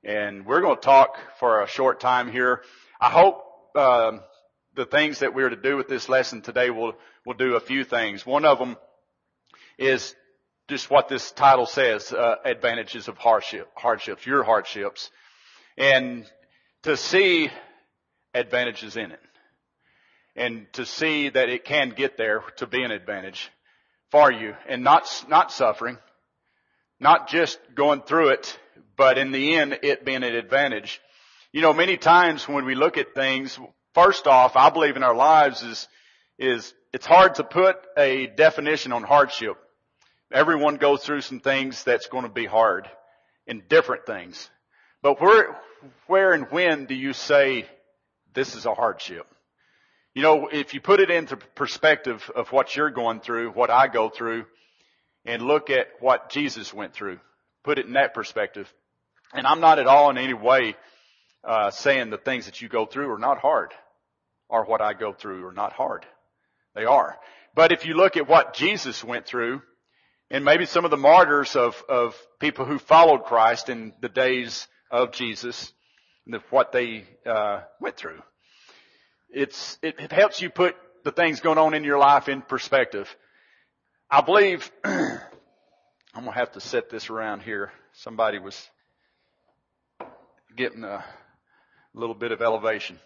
And we're going to talk for a short time here. I hope the things that we're to do with this lesson today will do a few things. One of them is just what this title says, advantages of hardships, your hardships, and to see advantages in it, and to see that it can get there to be an advantage for you, and not suffering, not just going through it, but in the end, it being an advantage. You know, many times when we look at things, first off, I believe in our lives is it's hard to put a definition on hardship. Everyone goes through some things that's going to be hard and different things. But where and when do you say this is a hardship? You know, if you put it into perspective of what you're going through, what I go through, and look at what Jesus went through, put it in that perspective. And I'm not at all in any way saying the things that you go through are not hard, or what I go through are not hard. They are. But if you look at what Jesus went through, and maybe some of the martyrs of people who followed Christ in the days of Jesus, and what they went through, it helps you put the things going on in your life in perspective. I believe I'm going to have to set this around here. Somebody was getting a little bit of elevation.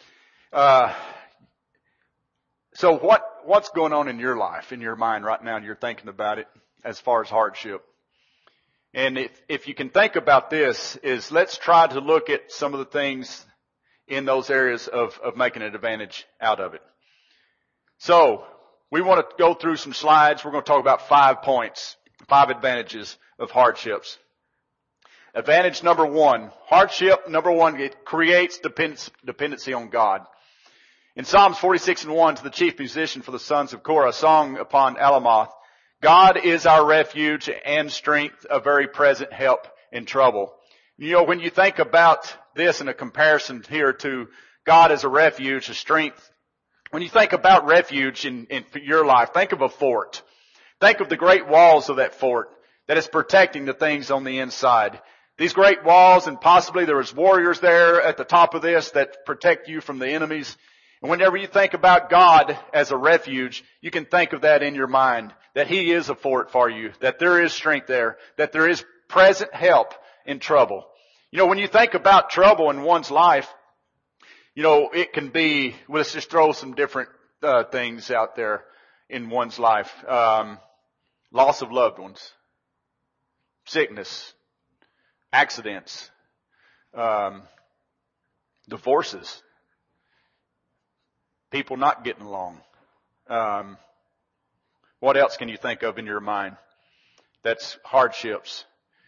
So what's going on in your life, in your mind right now, and you're thinking about it as far as hardship? And if you can think about this, is let's try to look at some of the things in those areas of making an advantage out of it. So we want to go through some slides. We're going to talk about 5 points, 5 advantages of hardships. Advantage number 1, hardship number 1, it creates dependency on God. In Psalms 46:1, to the chief musician for the sons of Korah, a song upon Alamoth, God is our refuge and strength, a very present help in trouble. You know, when you think about this in a comparison here to God as a refuge, a strength, when you think about refuge in your life, think of a fort. Think of the great walls of that fort that is protecting the things on the inside. These great walls, and possibly there was warriors there at the top of this that protect you from the enemies. And whenever you think about God as a refuge, you can think of that in your mind, that He is a fort for you, that there is strength there, that there is present help in trouble. You know, when you think about trouble in one's life, you know, it can be, let's just throw some different things out there in one's life. Loss of loved ones, sickness, accidents, divorces, people not getting along. What else can you think of in your mind? That's hardships.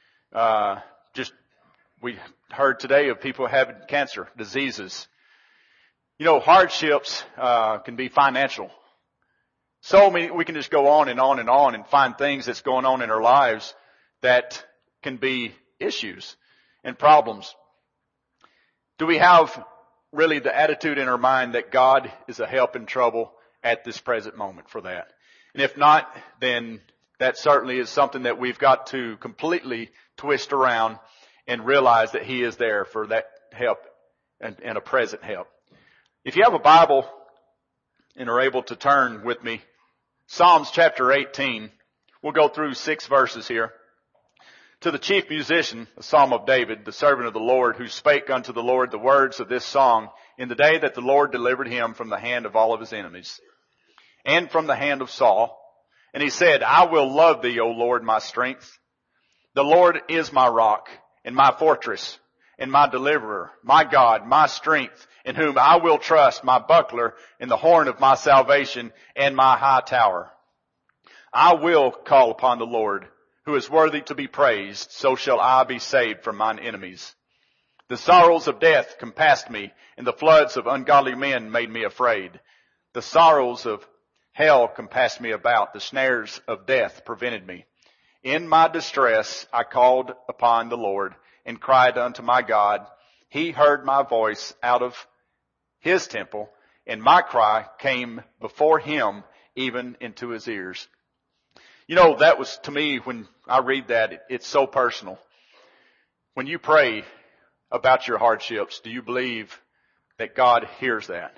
We heard today of people having cancer, diseases. You know, hardships can be financial. So many, we can just go on and on and on and find things that's going on in our lives that can be issues and problems. Do we have really the attitude in our mind that God is a help in trouble at this present moment for that? And if not, then that certainly is something that we've got to completely twist around and realize that He is there for that help and a present help. If you have a Bible and are able to turn with me, Psalms chapter 18, we'll go through 6 verses here. To the chief musician, a psalm of David, the servant of the Lord, who spake unto the Lord the words of this song in the day that the Lord delivered him from the hand of all of his enemies, and from the hand of Saul. And he said, I will love thee, O Lord, my strength. The Lord is my rock and my fortress and my deliverer, my God, my strength, in whom I will trust, my buckler and the horn of my salvation and my high tower. I will call upon the Lord, who is worthy to be praised, so shall I be saved from mine enemies. The sorrows of death compassed me, and the floods of ungodly men made me afraid. The sorrows of hell compassed me about, the snares of death prevented me. In my distress I called upon the Lord, and cried unto my God. He heard my voice out of His temple, and my cry came before Him, even into His ears. You know, that was, to me, when I read that, it's so personal. When you pray, about your hardships, do you believe that God hears that?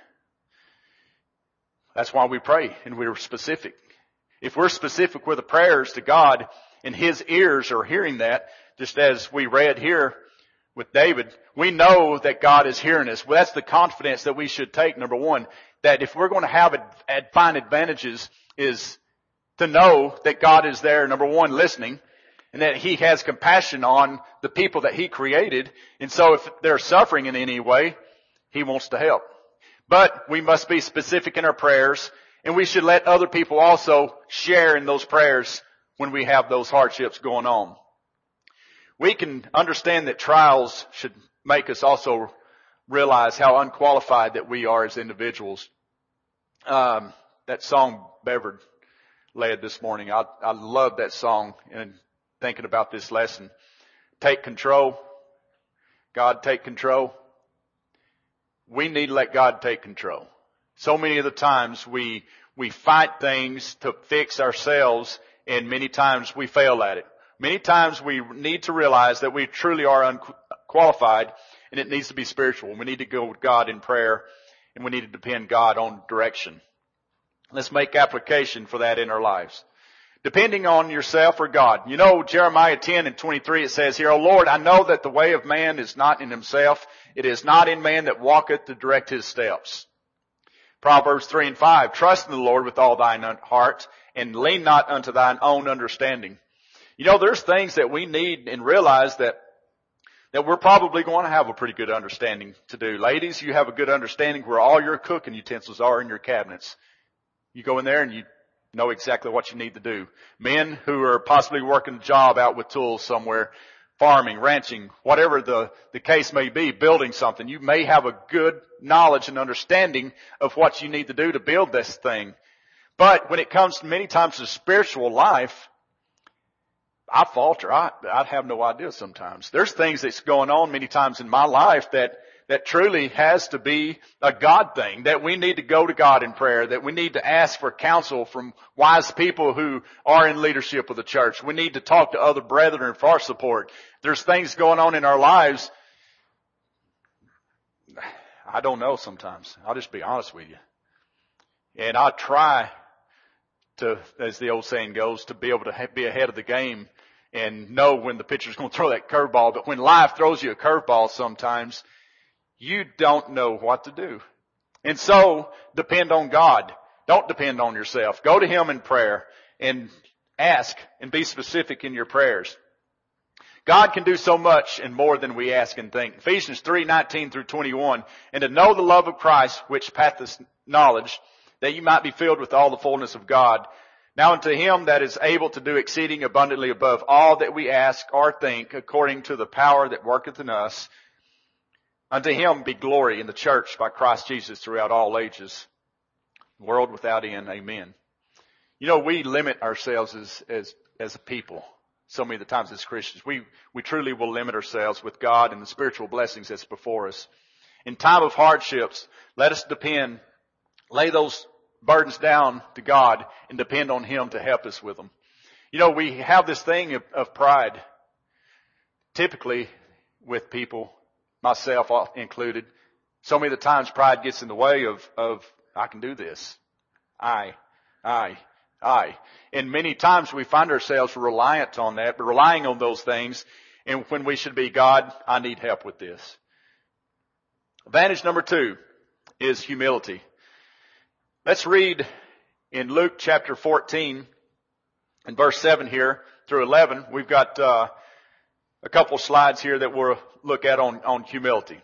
That's why we pray and we're specific. If we're specific with the prayers to God and His ears are hearing that, just as we read here with David, we know that God is hearing us. Well, that's the confidence that we should take, number one, that if we're going to find advantages is to know that God is there, number one, listening, and that He has compassion on the people that He created. And so if they're suffering in any way, He wants to help. But we must be specific in our prayers, and we should let other people also share in those prayers when we have those hardships going on. We can understand that trials should make us also realize how unqualified that we are as individuals. That song Bevered led this morning, I love that song and thinking about this lesson. Take control. God, take control. We need to let God take control. So many of the times we fight things to fix ourselves, and many times we fail at it. Many times we need to realize that we truly are unqualified, and it needs to be spiritual. We need to go with God in prayer, and we need to depend God on direction. Let's make application for that in our lives. Depending on yourself or God. You know, Jeremiah 10:23, it says here, O Lord, I know that the way of man is not in himself. It is not in man that walketh to direct his steps. Proverbs 3:5, trust in the Lord with all thine heart, and lean not unto thine own understanding. You know, there's things that we need and realize that we're probably going to have a pretty good understanding to do. Ladies, you have a good understanding where all your cooking utensils are in your cabinets. You go in there and you know exactly what you need to do. Men who are possibly working a job out with tools somewhere, farming, ranching, whatever the case may be, building something, you may have a good knowledge and understanding of what you need to do to build this thing. But when it comes many times to spiritual life, I falter. I have no idea sometimes. There's things that's going on many times in my life that truly has to be a God thing, that we need to go to God in prayer, that we need to ask for counsel from wise people who are in leadership of the church. We need to talk to other brethren for our support. There's things going on in our lives. I don't know sometimes. I'll just be honest with you. And I try to, as the old saying goes, to be able to be ahead of the game and know when the pitcher's going to throw that curveball. But when life throws you a curveball sometimes, you don't know what to do. And so, depend on God. Don't depend on yourself. Go to Him in prayer and ask and be specific in your prayers. God can do so much and more than we ask and think. Ephesians 3:19-21, and to know the love of Christ, which passeth knowledge, that you might be filled with all the fullness of God. Now unto Him that is able to do exceeding abundantly above all that we ask or think, according to the power that worketh in us, unto Him be glory in the church by Christ Jesus throughout all ages, world without end. Amen. You know, we limit ourselves as a people. So many of the times as Christians, we truly will limit ourselves with God and the spiritual blessings that's before us. In time of hardships, let us lay those burdens down to God and depend on Him to help us with them. You know, we have this thing of pride, typically with people, myself included. So many of the times pride gets in the way of I can do this. I. And many times we find ourselves reliant on that, but relying on those things, and when we should be, God, I need help with this. Advantage number 2 is humility. Let's read in Luke chapter 14 and verse 7 here through 11. We've got a couple slides here that we'll look at on humility.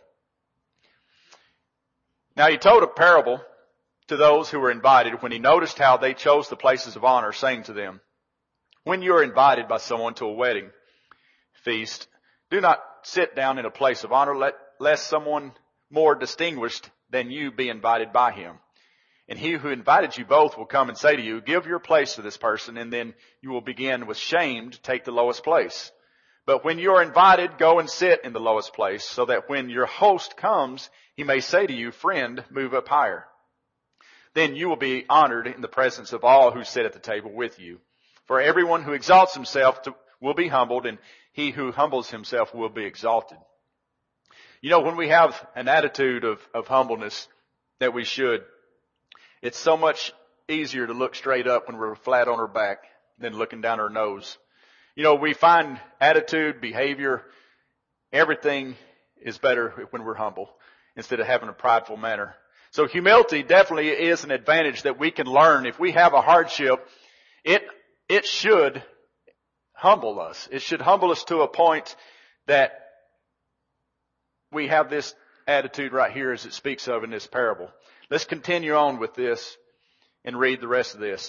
Now He told a parable to those who were invited when He noticed how they chose the places of honor, saying to them, when you are invited by someone to a wedding feast, do not sit down in a place of honor, lest someone more distinguished than you be invited by him. And he who invited you both will come and say to you, give your place to this person, and then you will begin with shame to take the lowest place. But when you are invited, go and sit in the lowest place, so that when your host comes, he may say to you, friend, move up higher. Then you will be honored in the presence of all who sit at the table with you. For everyone who exalts himself will be humbled, and he who humbles himself will be exalted. You know, when we have an attitude of humbleness that we should, it's so much easier to look straight up when we're flat on our back than looking down our nose. You know, we find attitude, behavior, everything is better when we're humble instead of having a prideful manner. So humility definitely is an advantage that we can learn. If we have a hardship, it should humble us. It should humble us to a point that we have this attitude right here as it speaks of in this parable. Let's continue on with this and read the rest of this.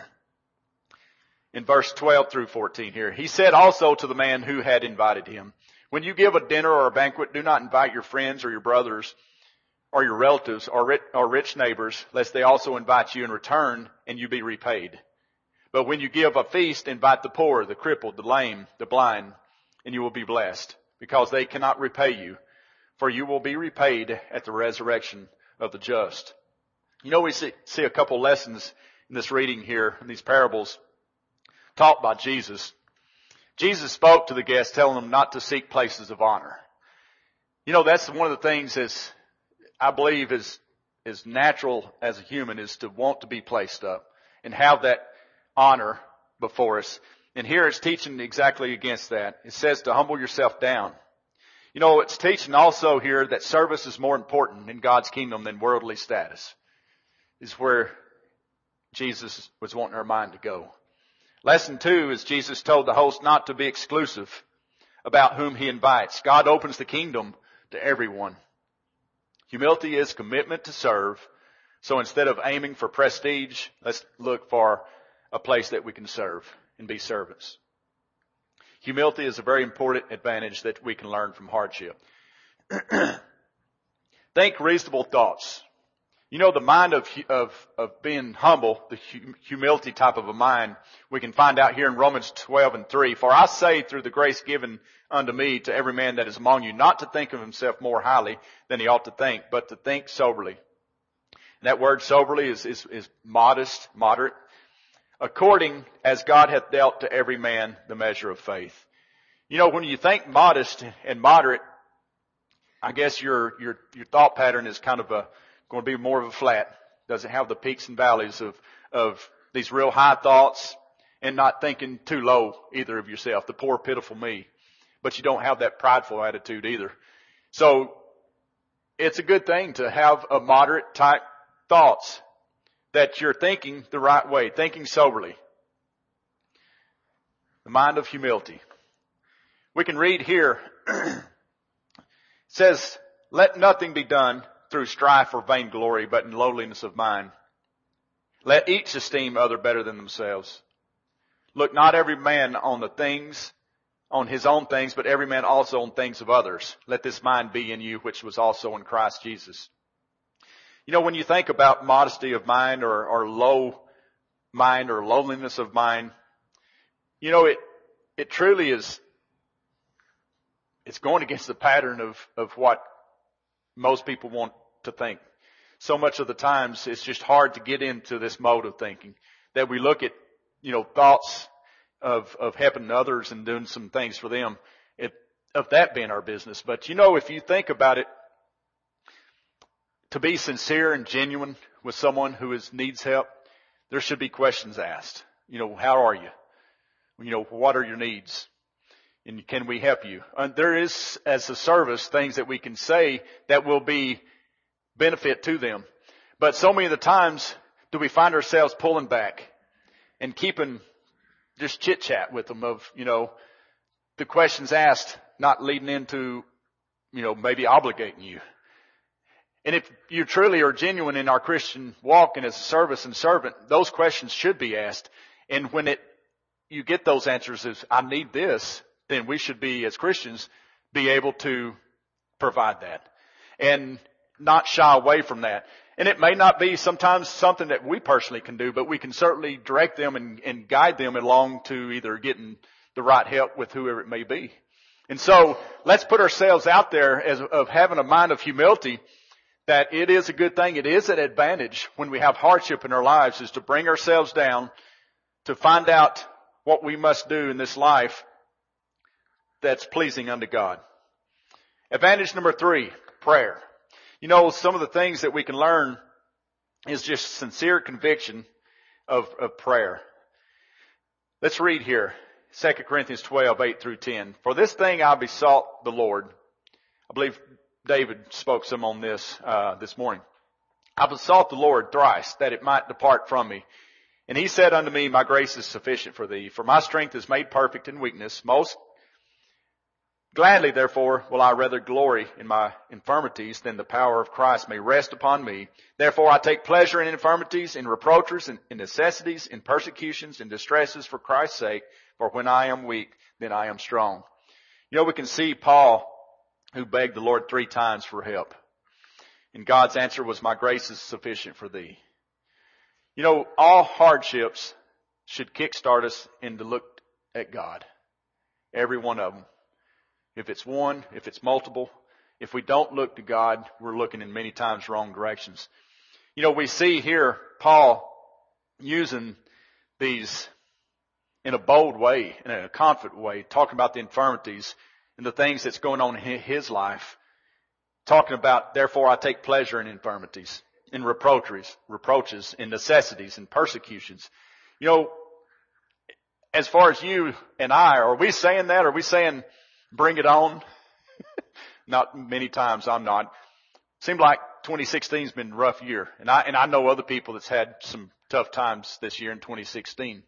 In verse 12 through 14 here. He said also to the man who had invited him, when you give a dinner or a banquet, do not invite your friends or your brothers or your relatives or rich neighbors, lest they also invite you in return and you be repaid. But when you give a feast, invite the poor, the crippled, the lame, the blind, and you will be blessed, because they cannot repay you, for you will be repaid at the resurrection of the just. You know, we see a couple lessons in this reading here, in these parables taught by Jesus. Jesus spoke to the guests, telling them not to seek places of honor. You know, that's one of the things I believe is natural as a human, is to want to be placed up and have that honor before us. And here it's teaching exactly against that. It says to humble yourself down. You know, it's teaching also here that service is more important in God's kingdom than worldly status. Is where Jesus was wanting our mind to go. Lesson 2 is Jesus told the host not to be exclusive about whom he invites. God opens the kingdom to everyone. Humility is commitment to serve. So instead of aiming for prestige, let's look for a place that we can serve and be servants. Humility is a very important advantage that we can learn from hardship. Think reasonable thoughts. You know, the mind of being humble, the humility type of a mind, we can find out here in Romans 12:3. For I say through the grace given unto me to every man that is among you, not to think of himself more highly than he ought to think, but to think soberly. And that word soberly is modest, moderate. According as God hath dealt to every man the measure of faith. You know, when you think modest and moderate, I guess your thought pattern is kind of going to be more of a flat. Doesn't have the peaks and valleys of these real high thoughts, and not thinking too low either of yourself, the poor pitiful me. But you don't have that prideful attitude either. So it's a good thing to have a moderate type thoughts, that you're thinking the right way, thinking soberly. The mind of humility. We can read here, it says, let nothing be done through strife or vainglory, but in lowliness of mind. Let each esteem other better than themselves. Look not every man on his own things, but every man also on things of others. Let this mind be in you, which was also in Christ Jesus. You know, when you think about modesty of mind or low mind or lowliness of mind, you know, it truly is, it's going against the pattern of what most people want to think. So much of the times it's just hard to get into this mode of thinking that we look at, you know, thoughts of helping others and doing some things for them, of that being our business. But you know, if you think about it, to be sincere and genuine with someone who needs help, there should be questions asked. You know, how are you? You know, what are your needs? And can we help you? There is, as a service, things that we can say that will be benefit to them. But so many of the times do we find ourselves pulling back and keeping just chit chat with them of, you know, the questions asked not leading into, you know, maybe obligating you. And if you truly are genuine in our Christian walk and as a service and servant, those questions should be asked. And when you get those answers as, I need this, then we should be, as Christians, be able to provide that and not shy away from that. And it may not be sometimes something that we personally can do, but we can certainly direct them and guide them along to either getting the right help with whoever it may be. And so let's put ourselves out there of having a mind of humility, that it is a good thing. It is an advantage when we have hardship in our lives, is to bring ourselves down, to find out what we must do in this life that's pleasing unto God. Advantage number 3, prayer. You know, some of the things that we can learn is just sincere conviction of prayer. Let's read here, 2 Corinthians 12, 8 through 10. For this thing I besought the Lord. I believe David spoke some on this morning. I besought the Lord thrice that it might depart from me. And he said unto me, my grace is sufficient for thee, for my strength is made perfect in weakness. Most gladly, therefore, will I rather glory in my infirmities than the power of Christ may rest upon me. Therefore I take pleasure in infirmities, in reproaches, in necessities, in persecutions, in distresses for Christ's sake. For when I am weak, then I am strong. You know, we can see Paul, who begged the Lord 3 times for help. And God's answer was, my grace is sufficient for thee. You know, all hardships should kickstart us into look at God. Every one of them. If it's one, if it's multiple, if we don't look to God, we're looking in many times wrong directions. You know, we see here Paul using these in a bold way, in a confident way, talking about the infirmities and the things that's going on in his life. Talking about, therefore I take pleasure in infirmities, in reproaches, in necessities, in persecutions. You know, as far as you and I, are we saying that? Are we saying, bring it on? Not many times, I'm not. Seemed like 2016's been a rough year. And I know other people that's had some tough times this year in 2016.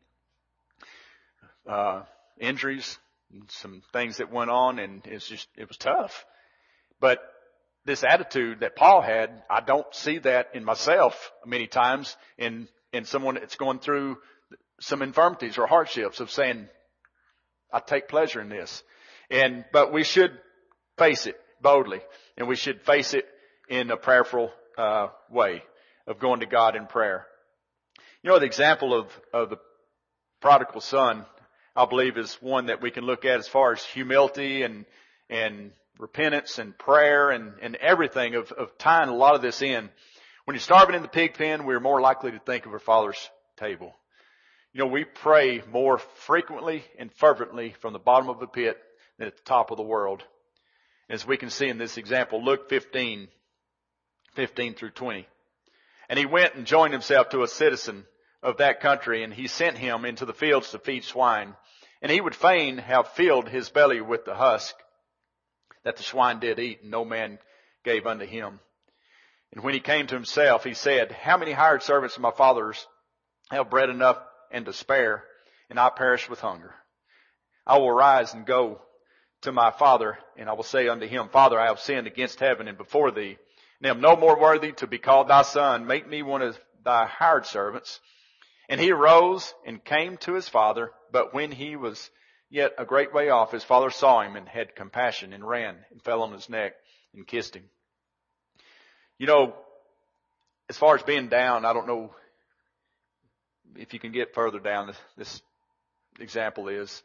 Injuries, some things that went on, and it was tough. But this attitude that Paul had, I don't see that in myself many times in someone that's going through some infirmities or hardships of saying, I take pleasure in this. But we should face it boldly, and we should face it in a prayerful way of going to God in prayer. You know, the example of the prodigal son, I believe, is one that we can look at as far as humility and repentance and prayer and everything of tying a lot of this in. When you're starving in the pig pen, we're more likely to think of our Father's table. You know, we pray more frequently and fervently from the bottom of the pit than at the top of the world. As we can see in this example, Luke 15 through 20. And he went and joined himself to a citizen of that country, and he sent him into the fields to feed swine. And he would fain have filled his belly with the husk that the swine did eat, and no man gave unto him. And when he came to himself, he said, how many hired servants of my father's have bread enough and to spare, and I perish with hunger? I will arise and go to my father, and I will say unto him, Father, I have sinned against heaven and before thee, and am no more worthy to be called thy son. Make me one of thy hired servants. And he arose and came to his father, but when he was yet a great way off, his father saw him and had compassion and ran and fell on his neck and kissed him. You know, as far as being down, I don't know if you can get further down this example is.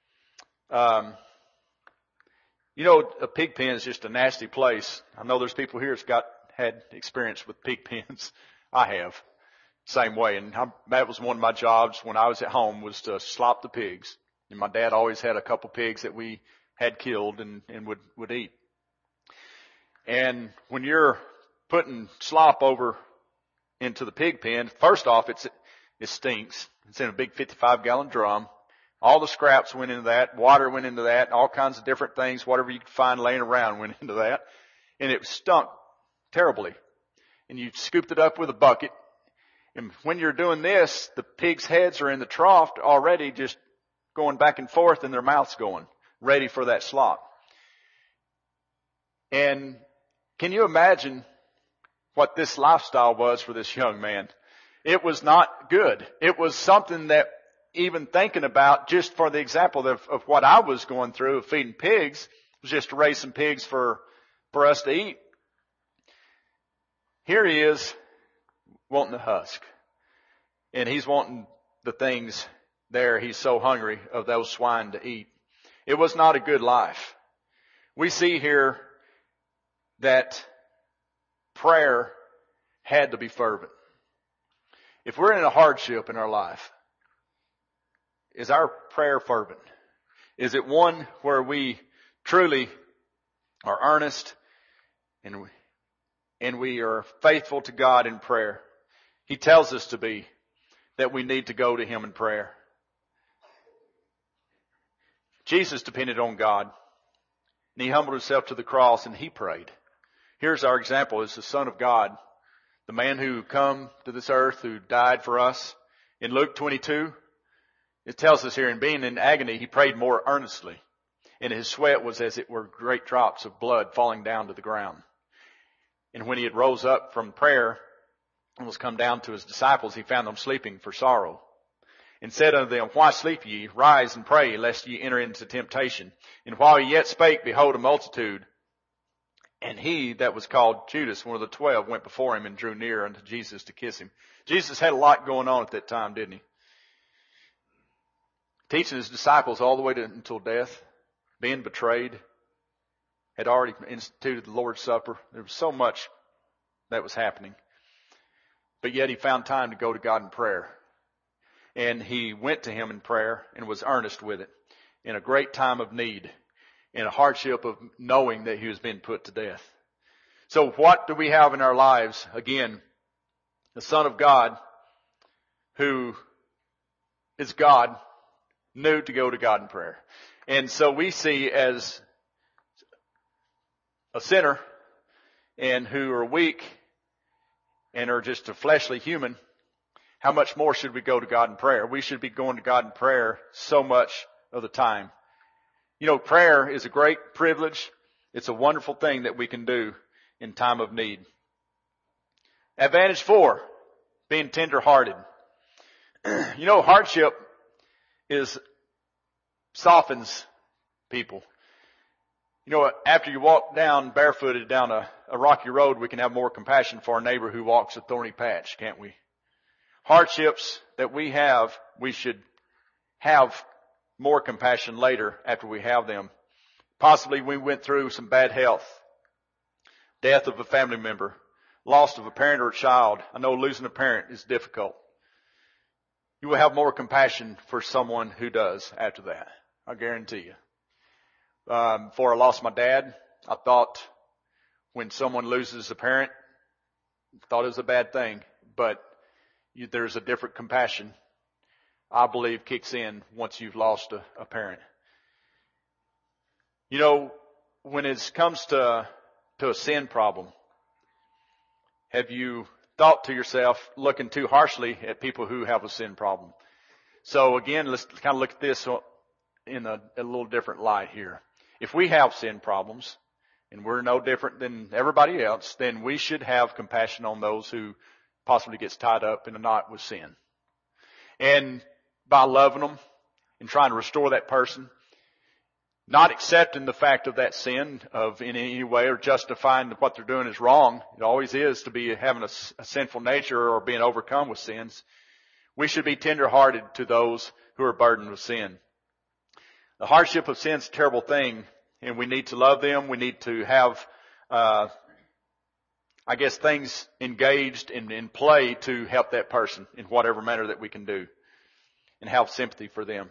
You know, a pig pen is just a nasty place. I know there's people here that's had experience with pig pens. I have. Same way. And that was one of my jobs when I was at home, was to slop the pigs. And my dad always had a couple pigs that we had killed and would eat. And when you're putting slop over into the pig pen, first off, it stinks. It's in a big 55-gallon drum. All the scraps went into that. Water went into that. All kinds of different things. Whatever you could find laying around went into that. And it stunk terribly. And you scooped it up with a bucket. And when you're doing this, the pigs' heads are in the trough already just going back and forth, and their mouths going, ready for that slop. And can you imagine what this lifestyle was for this young man? It was not good. It was something that, even thinking about, just for the example of what I was going through of feeding pigs, was just to raise some pigs for us to eat. Here he is wanting the husk. And he's wanting the things there. He's so hungry of those swine to eat. It was not a good life. We see here that prayer had to be fervent. If we're in a hardship in our life, is our prayer fervent? Is it one where we truly are earnest and we are faithful to God in prayer. He tells us to be, that we need to go to Him in prayer. Jesus depended on God, and He humbled Himself to the cross and He prayed. Here's our example as the Son of God, the man who come to this earth, who died for us. In Luke 22, it tells us here, in being in agony, He prayed more earnestly, and His sweat was as it were great drops of blood falling down to the ground. And when He had rose up from prayer and was come down to His disciples, He found them sleeping for sorrow. And said unto them, Why sleep ye? Rise and pray, lest ye enter into temptation. And while he yet spake, behold, a multitude. And he that was called Judas, one of the 12, went before him and drew near unto Jesus to kiss him. Jesus had a lot going on at that time, didn't he? Teaching His disciples all the way until death, being betrayed, had already instituted the Lord's Supper. There was so much that was happening. But yet He found time to go to God in prayer. And He went to Him in prayer and was earnest with it in a great time of need, in a hardship of knowing that He was being put to death. So what do we have in our lives? Again, the Son of God, who is God, knew to go to God in prayer. And so we see as a sinner and who are weak and are just a fleshly human, how much more should we go to God in prayer? We should be going to God in prayer so much of the time. You know, prayer is a great privilege. It's a wonderful thing that we can do in time of need. Advantage 4, being tender-hearted. You know, hardship softens people. You know, after you walk barefooted down a rocky road, we can have more compassion for our neighbor who walks a thorny patch, can't we? Hardships that we have, we should have more compassion later after we have them. Possibly we went through some bad health, death of a family member, loss of a parent or a child. I know losing a parent is difficult. You will have more compassion for someone who does after that. I guarantee you. Before I lost my dad, I thought when someone loses a parent, I thought it was a bad thing, but there's a different compassion, I believe, kicks in once you've lost a parent. You know, when it comes to a sin problem, have you thought to yourself, looking too harshly at people who have a sin problem? So again, let's kind of look at this in a little different light here. If we have sin problems, and we're no different than everybody else, then we should have compassion on those who possibly gets tied up in a knot with sin. And by loving them and trying to restore that person, not accepting the fact of that sin in any way or justifying that what they're doing is wrong. It always is to be having a sinful nature or being overcome with sins. We should be tender-hearted to those who are burdened with sin. The hardship of sin is a terrible thing, and we need to love them. We need to have things engaged in play to help that person in whatever manner that we can do and have sympathy for them.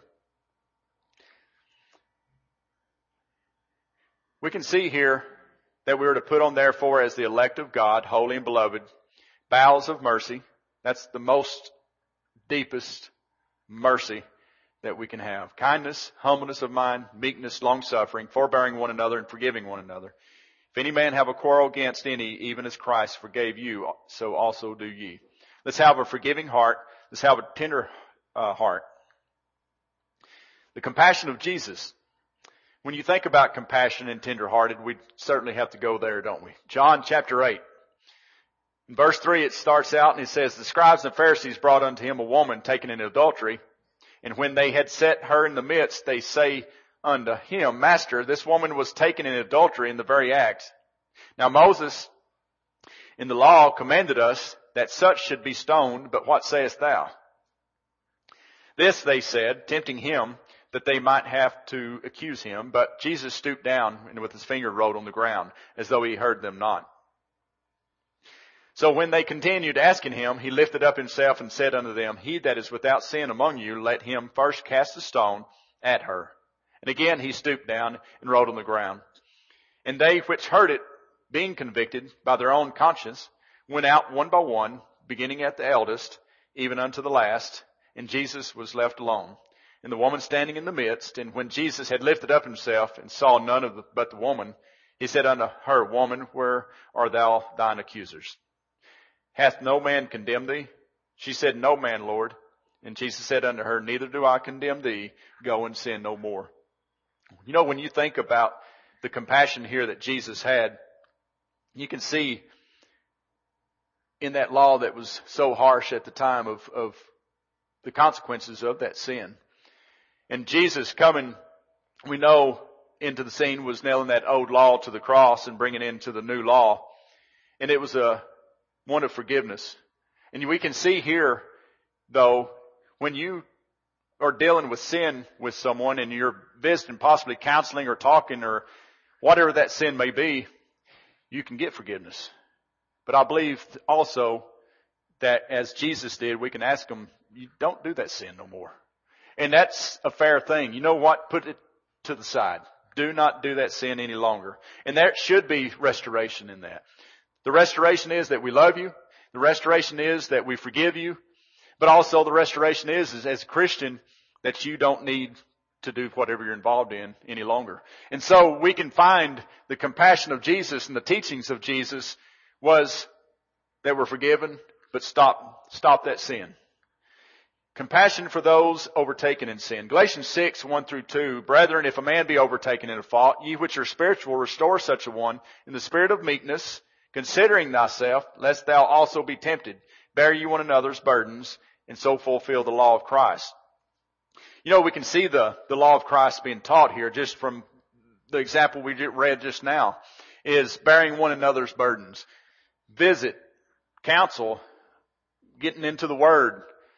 We can see here that we are to put on therefore as the elect of God, holy and beloved, bowels of mercy. That's the most deepest mercy that we can have. Kindness, humbleness of mind, meekness, long-suffering, forbearing one another and forgiving one another. If any man have a quarrel against any, even as Christ forgave you, so also do ye. Let's have a forgiving heart. Let's have a tender heart. The compassion of Jesus. When you think about compassion and tender-hearted, we certainly have to go there, don't we? John chapter 8. In verse 3 it starts out and it says, The scribes and Pharisees brought unto him a woman taken in adultery. And when they had set her in the midst, they say unto him, Master, this woman was taken in adultery in the very act. Now Moses in the law commanded us that such should be stoned, but what sayest thou? This they said, tempting him, that they might have to accuse him. But Jesus stooped down and with his finger wrote on the ground, as though he heard them not. So when they continued asking him, he lifted up himself and said unto them, He that is without sin among you, let him first cast a stone at her. And again he stooped down and wrote on the ground. And they which heard it, being convicted by their own conscience, went out one by one, beginning at the eldest, even unto the last. And Jesus was left alone, and the woman standing in the midst. And when Jesus had lifted up himself and saw none but the woman, he said unto her, Woman, where are thine accusers? Hath no man condemned thee? She said, No man, Lord. And Jesus said unto her, Neither do I condemn thee. Go and sin no more. You know, when you think about the compassion here that Jesus had, you can see in that law that was so harsh at the time of the consequences of that sin. And Jesus coming, we know, into the scene was nailing that old law to the cross and bringing it into the new law. And it was one of forgiveness. And we can see here, though, when you are dealing with sin with someone and you're visiting, possibly counseling or talking or whatever that sin may be, you can get forgiveness. But I believe also that as Jesus did, we can ask him, you don't do that sin no more. And that's a fair thing. You know what? Put it to the side. Do not do that sin any longer. And there should be restoration in that. The restoration is that we love you. The restoration is that we forgive you. But also the restoration is as a Christian that you don't need to do whatever you're involved in any longer. And so we can find the compassion of Jesus and the teachings of Jesus was that we're forgiven, but stop that sin. Compassion for those overtaken in sin. Galatians 6, 1 through 2. Brethren, if a man be overtaken in a fault, ye which are spiritual, restore such a one in the spirit of meekness, considering thyself, lest thou also be tempted. Bear ye one another's burdens, and so fulfill the law of Christ. You know, we can see the law of Christ being taught here just from the example we read just now, is bearing one another's burdens. Visit, counsel, getting into the Word,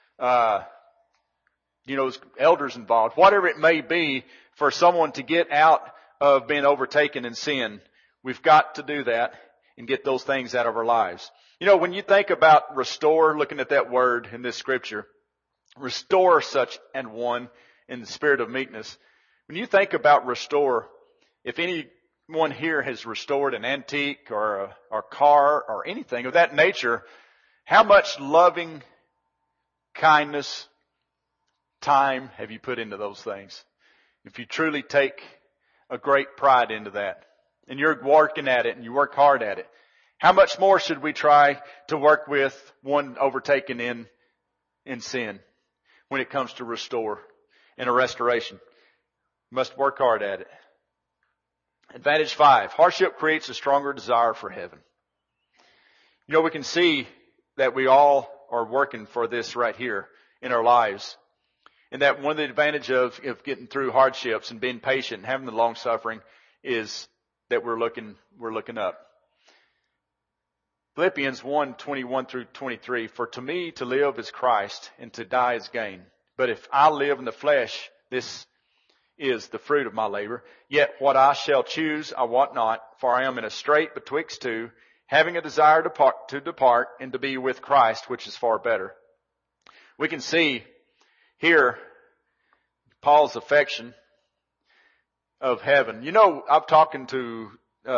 elders involved, whatever it may be for someone to get out of being overtaken in sin. We've got to do that and get those things out of our lives. You know, when you think about restore, looking at that word in this scripture, restore such an one in the spirit of meekness. When you think about restore, if anyone here has restored an antique or a car or anything of that nature, how much loving kindness, time have you put into those things? If you truly take a great pride into that and you're working at it and you work hard at it, how much more should we try to work with one overtaken in sin when it comes to restore and a restoration? We must work hard at it. Advantage 5. Hardship creates a stronger desire for heaven. You know, we can see that we all are working for this right here in our lives. And that one of the advantages of getting through hardships and being patient and having the long suffering is that we're looking up. Philippians 1, 21 through 23. For to me to live is Christ, and to die is gain. But if I live in the flesh, this is the fruit of my labor. Yet what I shall choose I wot not, for I am in a strait betwixt two, having a desire to depart and to be with Christ, which is far better. We can see here Paul's affection of heaven. You know, I'm talking to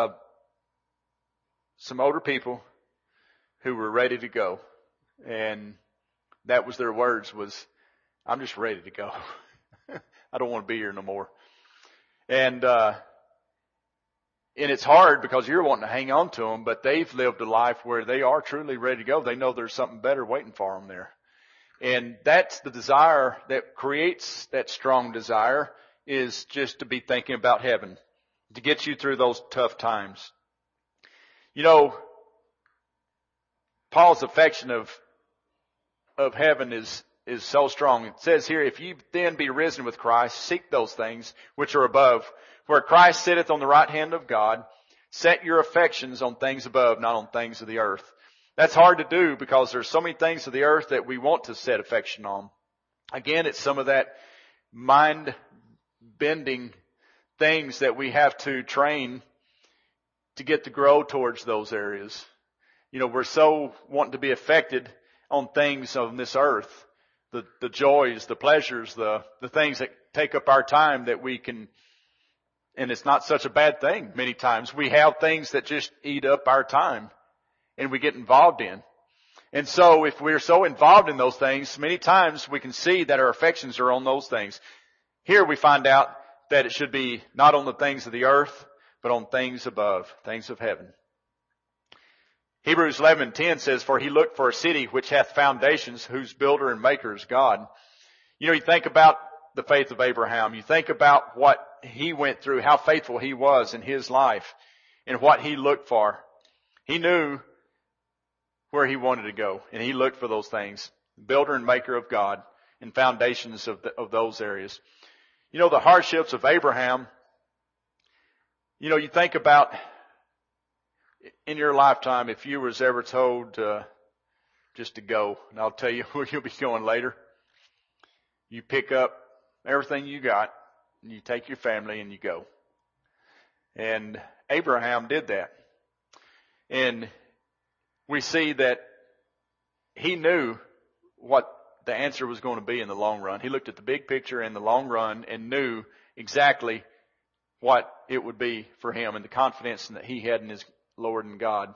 some older people who were ready to go. And that was their words was, I'm just ready to go. I don't want to be here no more. And it's hard because you're wanting to hang on to them, but they've lived a life where they are truly ready to go. They know there's something better waiting for them there. And that's the desire that creates that strong desire, is just to be thinking about heaven, to get you through those tough times. You know, Paul's affection of heaven is so strong. It says here, if you then be risen with Christ, seek those things which are above, where Christ sitteth on the right hand of God. Set your affections on things above, not on things of the earth. That's hard to do because there's so many things of the earth that we want to set affection on. Again, it's some of that mind-bending things that we have to train to get to grow towards those areas. You know, we're so wanting to be affected on things on this earth, the joys, the pleasures, the things that take up our time, that we can And it's not such a bad thing many times. We have things that just eat up our time and we get involved in. And so if we're so involved in those things, many times we can see that our affections are on those things. Here we find out that it should be not on the things of the earth, but on things above, things of heaven. Hebrews 11:10 says, "For he looked for a city which hath foundations, whose builder and maker is God." You know, you think about the faith of Abraham. You think about what he went through, how faithful he was in his life, and what he looked for. He knew where he wanted to go, and he looked for those things. Builder and maker of God, and foundations of those areas. You know, the hardships of Abraham, you know, you think about in your lifetime, if you was ever told just to go, and I'll tell you where you'll be going later. You pick up everything you got, and you take your family and you go. And Abraham did that. And we see that he knew what the answer was going to be in the long run. He looked at the big picture in the long run and knew exactly what it would be for him and the confidence that he had in his Lord and God.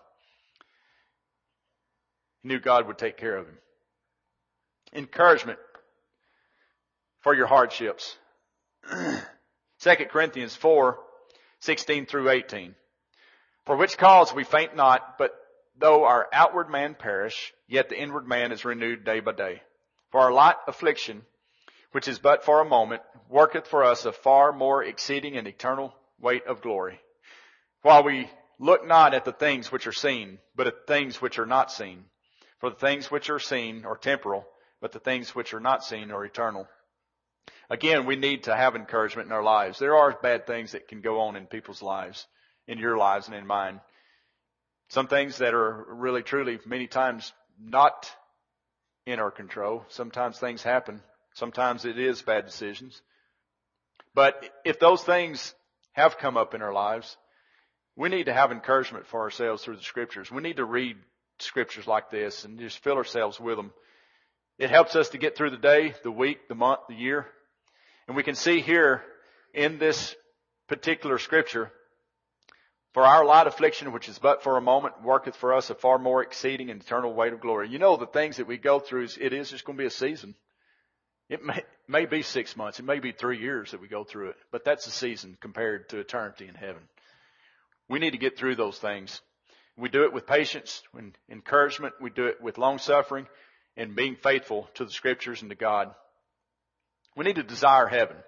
He knew God would take care of him. Encouragement for your hardships. 2 Corinthians 4:16 through 18. "For which cause we faint not, but though our outward man perish, yet the inward man is renewed day by day. For our light affliction, which is but for a moment, worketh for us a far more exceeding and eternal weight of glory. While we look not at the things which are seen, but at things which are not seen. For the things which are seen are temporal, but the things which are not seen are eternal." Again, we need to have encouragement in our lives. There are bad things that can go on in people's lives, in your lives and in mine. Some things that are really, truly, many times not in our control. Sometimes things happen. Sometimes it is bad decisions. But if those things have come up in our lives, we need to have encouragement for ourselves through the Scriptures. We need to read Scriptures like this and just fill ourselves with them. It helps us to get through the day, the week, the month, the year. And we can see here in this particular Scripture, "For our light affliction, which is but for a moment, worketh for us a far more exceeding and eternal weight of glory." You know, the things that we go through, it is just going to be a season. It may be 6 months. It may be 3 years that we go through it. But that's a season compared to eternity in heaven. We need to get through those things. We do it with patience, with encouragement. We do it with long suffering and being faithful to the Scriptures and to God. We need to desire heaven.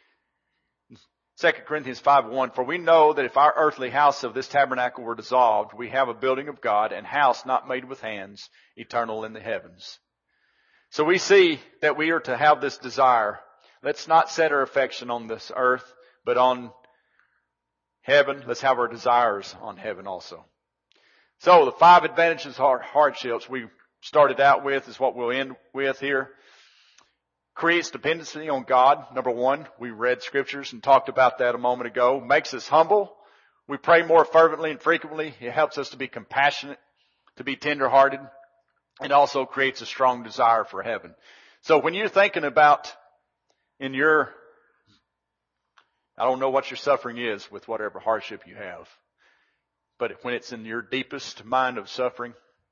2 Corinthians 5:1, "For we know that if our earthly house of this tabernacle were dissolved, we have a building of God, and house not made with hands, eternal in the heavens." So we see that we are to have this desire. Let's not set our affection on this earth, but on heaven. Let's have our desires on heaven also. So the 5 advantages of hardships we started out with is what we'll end with here. Creates dependency on God. Number 1, we read Scriptures and talked about that a moment ago. Makes us humble. We pray more fervently and frequently. It helps us to be compassionate, to be tenderhearted, and also creates a strong desire for heaven. So when you're thinking about I don't know what your suffering is with whatever hardship you have, but when it's in your deepest mind of suffering,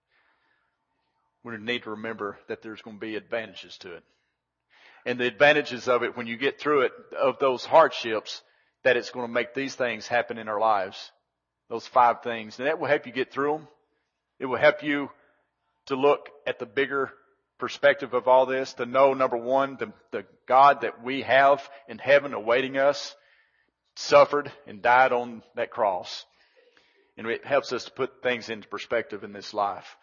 we need to remember that there's going to be advantages to it. And the advantages of it, when you get through it, of those hardships, that it's going to make these things happen in our lives. Those 5 things. And that will help you get through them. It will help you to look at the bigger perspective of all this, to know, number 1, the God that we have in heaven awaiting us suffered and died on that cross. And it helps us to put things into perspective in this life.